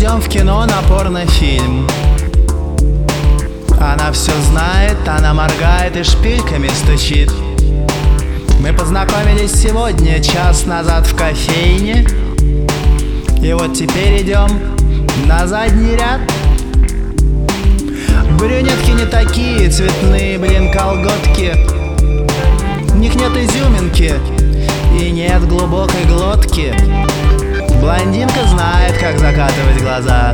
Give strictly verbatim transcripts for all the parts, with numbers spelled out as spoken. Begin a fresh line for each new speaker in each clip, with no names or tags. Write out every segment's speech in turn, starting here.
идем в кино на порнофильм. Она все знает, она моргает и шпильками стучит. Мы познакомились сегодня, час назад в кофейне. И вот теперь идем на задний ряд. Брюнетки не такие, цветные, блин, колготки. В них нет изюминки и нет глубокой глотки. Блондинка знает, как закатывать глаза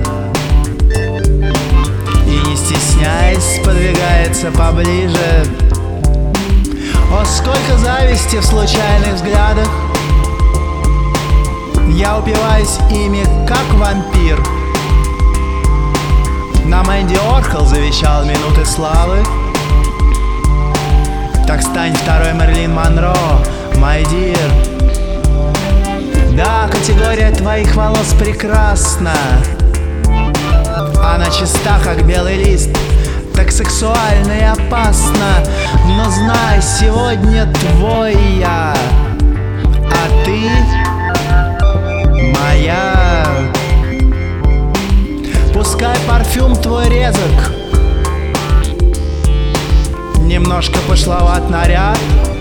и, не стесняясь, подвигается поближе. О, сколько зависти в случайных взглядах! Я упиваюсь ими, как вампир. Нам Энди Орхол завещал минуты славы. Так стань второй Мерлин Монро, my dear. Да, категория твоих волос прекрасна. Она чиста, как белый лист, так сексуально и опасно. Но знай, сегодня твой я, а ты моя. Пускай парфюм твой резок, немножко пошловат наряд.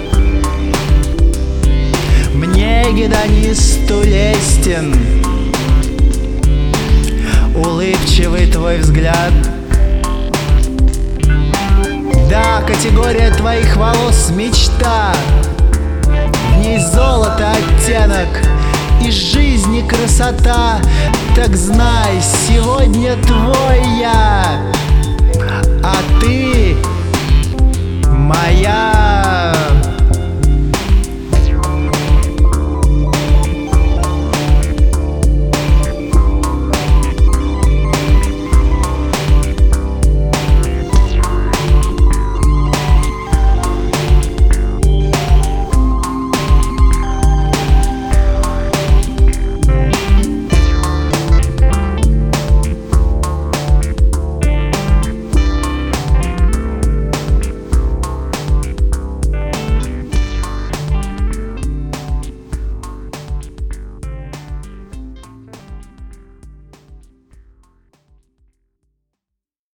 Мне гедонисту лестен улыбчивый твой взгляд. Да, категория твоих волос мечта. В ней золото оттенок и жизни красота. Так знай, сегодня твой я, а ты моя.